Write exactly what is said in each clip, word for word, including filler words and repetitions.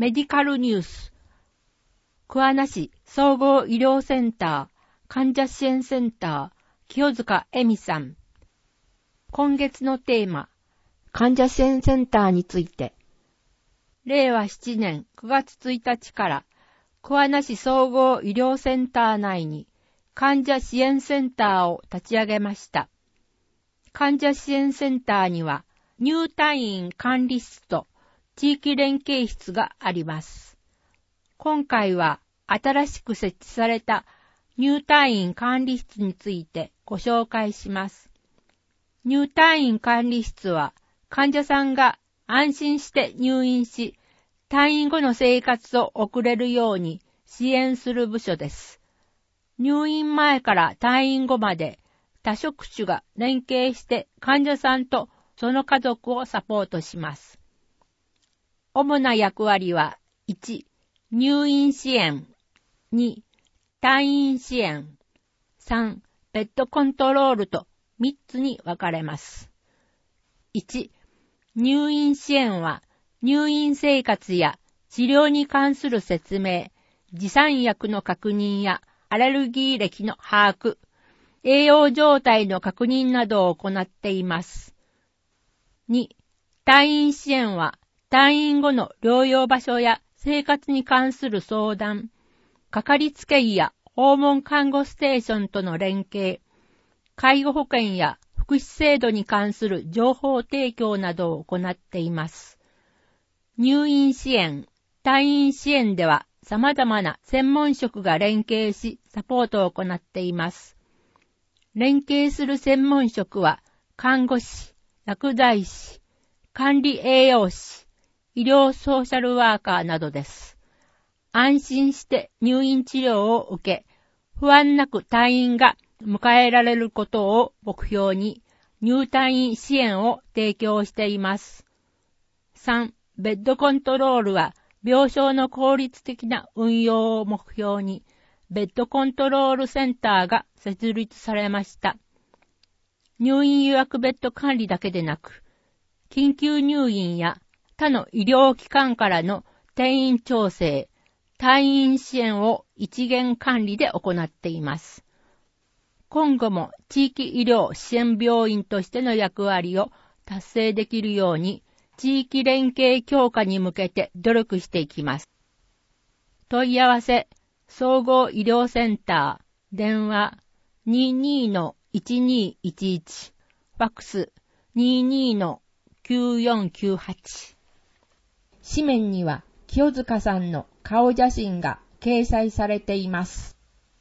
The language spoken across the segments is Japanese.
メディカルニュース。桑名市総合医療センター患者支援センター清塚恵美さん。今月のテーマ、患者支援センターについて。れいわななねんくがつついたちから桑名市総合医療センター内に患者支援センターを立ち上げました。患者支援センターには入退院管理室と地域連携室があります。今回は新しく設置された入退院管理室についてご紹介します。入退院管理室は患者さんが安心して入院し、退院後の生活を送れるように支援する部署です。入院前から退院後まで多職種が連携して患者さんとその家族をサポートします。主な役割は、いち、入院支援、に、退院支援、さん、ベッドコントロールとみっつに分かれます。いち、入院支援は入院生活や治療に関する説明、持参薬の確認やアレルギー歴の把握、栄養状態の確認などを行っています。に、退院支援は退院後の療養場所や生活に関する相談、かかりつけ医や訪問看護ステーションとの連携、介護保険や福祉制度に関する情報提供などを行っています。入院支援、退院支援では様々な専門職が連携しサポートを行っています。連携する専門職は看護師、薬剤師、管理栄養士、医療ソーシャルワーカーなどです。安心して入院治療を受け、不安なく退院が迎えられることを目標に入退院支援を提供しています。さん、ベッドコントロールは病床の効率的な運用を目標にベッドコントロールセンターが設立されました。入院予約ベッド管理だけでなく、緊急入院や他の医療機関からの転院調整、退院支援を一元管理で行っています。今後も地域医療支援病院としての役割を達成できるように、地域連携強化に向けて努力していきます。問い合わせ、総合医療センター、電話 にじゅうに のいちにいちいち、ファックス にじゅうに のきゅうよんきゅうはち。紙面には清塚さんの顔写真が掲載されています。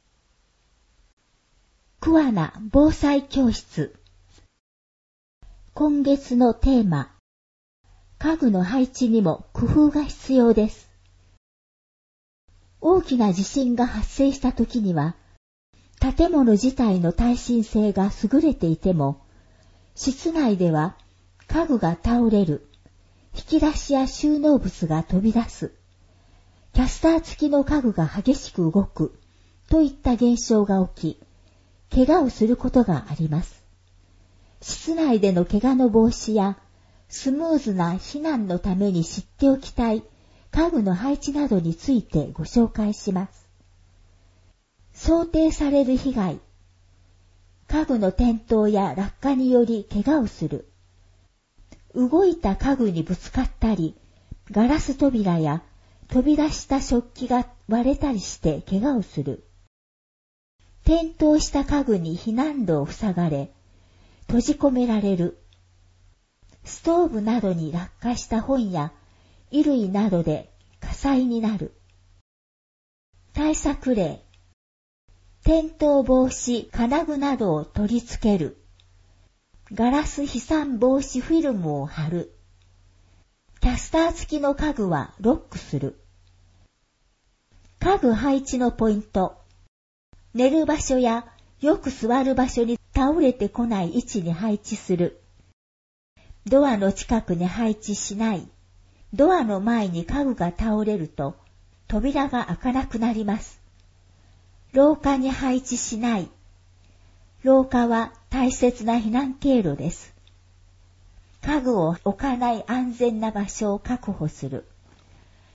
桑名防災教室。今月のテーマ、家具の配置にも工夫が必要です。大きな地震が発生した時には、建物自体の耐震性が優れていても、室内では家具が倒れる、引き出しや収納物が飛び出す、キャスター付きの家具が激しく動くといった現象が起き、怪我をすることがあります。室内での怪我の防止やスムーズな避難のために知っておきたい家具の配置などについてご紹介します。想定される被害、家具の転倒や落下により怪我をする、動いた家具にぶつかったり、ガラス扉や飛び出した食器が割れたりして怪我をする。転倒した家具に避難路を塞がれ、閉じ込められる。ストーブなどに落下した本や衣類などで火災になる。対策例、転倒防止金具などを取り付ける。ガラス飛散防止フィルムを貼る。キャスター付きの家具はロックする。家具配置のポイント。寝る場所やよく座る場所に倒れてこない位置に配置する。ドアの近くに配置しない。ドアの前に家具が倒れると扉が開かなくなります。廊下に配置しない。廊下は大切な避難経路です。家具を置かない安全な場所を確保する。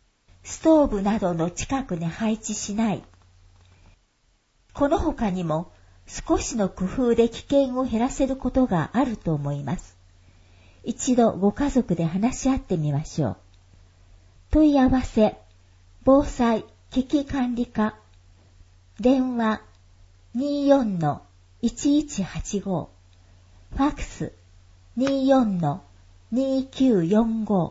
ストーブなどの近くに配置しない。この他にも少しの工夫で危険を減らせることがあると思います。一度ご家族で話し合ってみましょう。問い合わせ、防災危機管理課、電話 にじゅうよんのいちいちはちご、ファックス にじゅうよんのにきゅうよんご。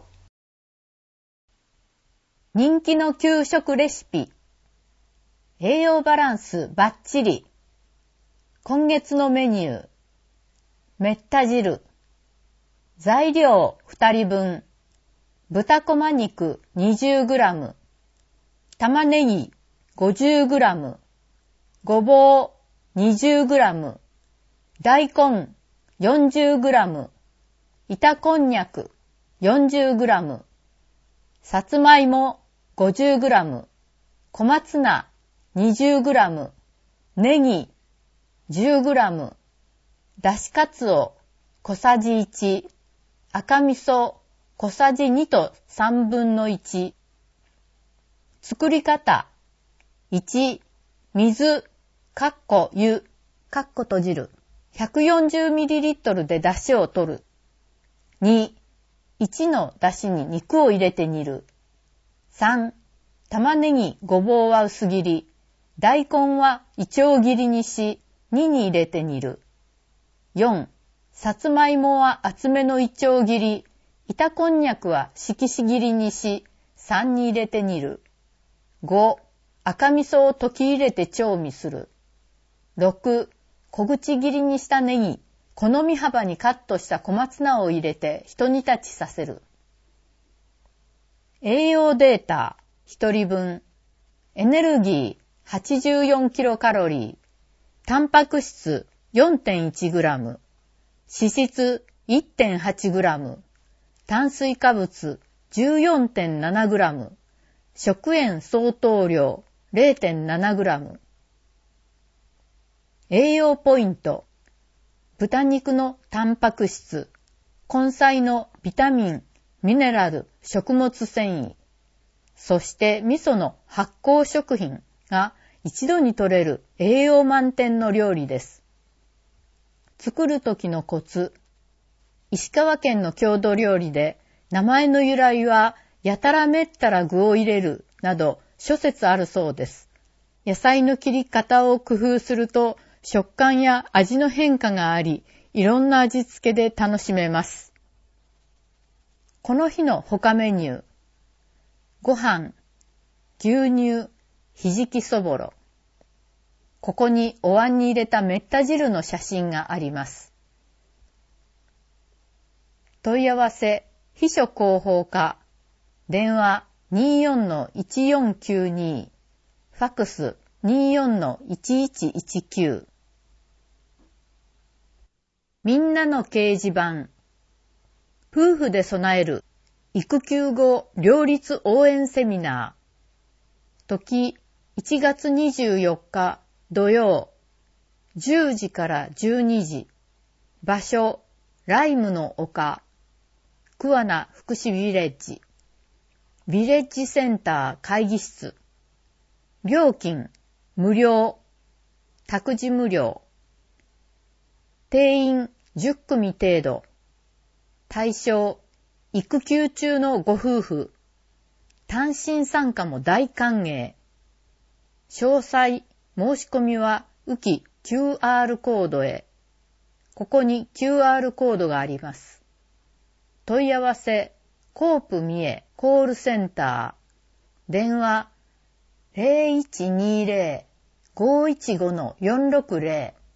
人気の給食レシピ。栄養バランスバッチリ。今月のメニュー。めった汁。材料ふたりぶん。豚こま肉 にじゅうグラム。玉ねぎ ごじゅうグラム。ごぼう にじゅうグラム。大根 よんじゅうグラム。板こんにゃく よんじゅうグラム。さつまいも ごじゅうグラム。小松菜 にじゅうグラム。ネギ じゅうグラム。だしかつお小さじいち。赤味噌小さじにとさんぶんのいち。作り方。いち、水、かっこ湯、かっこ閉じる。ひゃくよんじゅうミリリットル で出汁を取る。に、いちの出汁に肉を入れて煮る。さん、玉ねぎ、ごぼうは薄切り。大根はいちょう切りにし、にに入れて煮る。よん、さつまいもは厚めのいちょう切り。板こんにゃくは色紙切りにし、さんに入れて煮る。ご、赤味噌を溶き入れて調味する。ろく、小口切りにしたネギ、好み幅にカットした小松菜を入れて一煮立ちさせる。栄養データひとりぶん。エネルギー はちじゅうよんキロカロリー。タンパク質 よんてんいちグラム。脂質 いってんはちグラム。炭水化物 じゅうよんてんななグラム。食塩相当量 れいてんななグラム。栄養ポイント。豚肉のタンパク質、根菜のビタミン、ミネラル、食物繊維、そして味噌の発酵食品が一度に摂れる栄養満点の料理です。作る時のコツ。石川県の郷土料理で名前の由来はやたらめったら具を入れるなど諸説あるそうです。野菜の切り方を工夫すると食感や味の変化があり、いろんな味付けで楽しめます。この日の他メニュー。ご飯、牛乳、ひじきそぼろ。ここにお椀に入れためった汁の写真があります。問い合わせ、秘書広報課。電話 にじゅうよんのいちよんきゅうに。ファックス にじゅうよんのいちいちいちきゅう。みんなの掲示板。夫婦で備える育休後両立応援セミナー。時いちがつにじゅうよっか土曜じゅうじからじゅうにじ。場所ライムの丘桑名福祉ビレッジ。ビレッジセンター会議室。料金無料。託児無料。定員じゅっくみ程度。対象、育休中のご夫婦。単身参加も大歓迎。詳細、申し込みは浮き キューアール コードへ。ここに キューアール コードがあります。問い合わせ、コープ三重コールセンター。電話、ゼロいちにゼロ ごいちごのよんろくゼロ。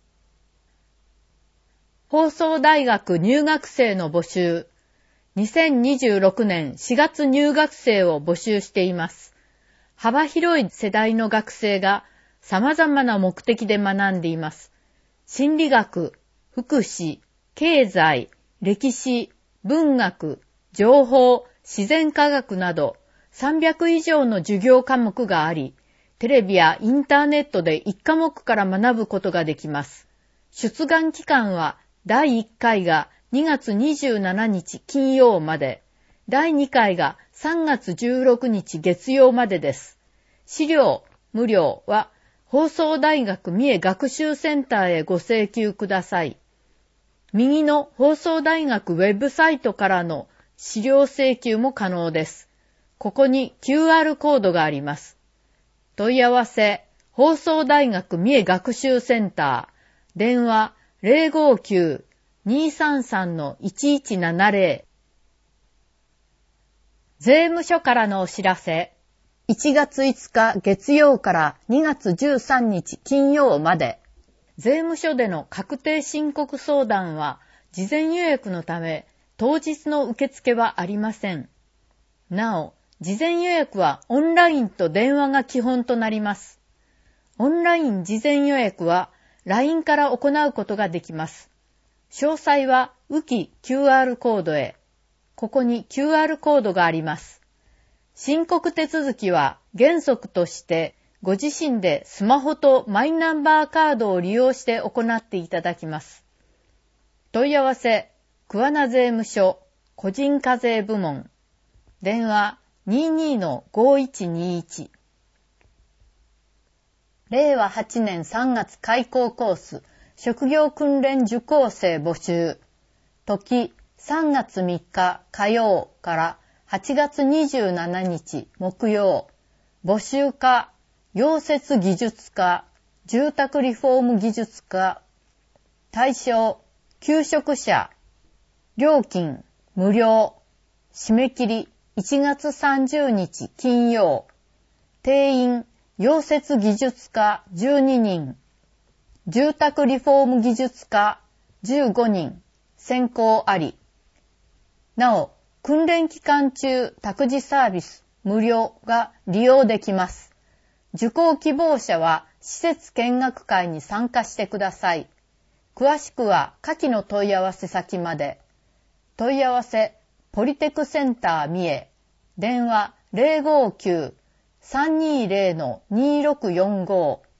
放送大学入学生の募集。にせんにじゅうろくねんしがつ入学生を募集しています。幅広い世代の学生が様々な目的で学んでいます。心理学、福祉、経済、歴史、文学、情報、自然科学などさんびゃくいじょうの授業科目があり、テレビやインターネットでいち科目から学ぶことができます。出願期間はだいいっかいがにがつにじゅうしちにち金曜まで、 だいにかいがさんがつじゅうろくにち月曜までです。資料無料は放送大学三重学習センターへご請求ください。右の放送大学ウェブサイトからの資料請求も可能です。ここに キューアール コードがあります。問い合わせ、放送大学三重学習センター、電話 ゼロごきゅう にーさんさん いちいちななゼロ。税務署からのお知らせ。いちがついつか月曜からにがつじゅうさんにち金曜まで。税務署での確定申告相談は事前予約のため当日の受付はありません。なお、事前予約はオンラインと電話が基本となります。オンライン事前予約は ライン から行うことができます。詳細はウキ キューアール コードへ。ここに キューアール コードがあります。申告手続きは原則としてご自身でスマホとマイナンバーカードを利用して行っていただきます。問い合わせ、桑名税務署個人課税部門。電話 にーにーのごいちにいち。れいわはちねんさんがつ開講コース、職業訓練受講生募集。時、さんがつみっか火曜からはちがつにじゅうしちにち木曜。募集科、溶接技術科、住宅リフォーム技術科。対象、求職者。料金、無料。締め切り、いちがつさんじゅうにち金曜。定員、溶接技術科じゅうににん。住宅リフォーム技術科じゅうごにん。選考あり。なお、訓練期間中託児サービス無料が利用できます。受講希望者は施設見学会に参加してください。詳しくは下記の問い合わせ先まで。問い合わせ、ポリテクセンター三重。電話 ゼロごきゅう さんにーゼロ のにーろくよんご。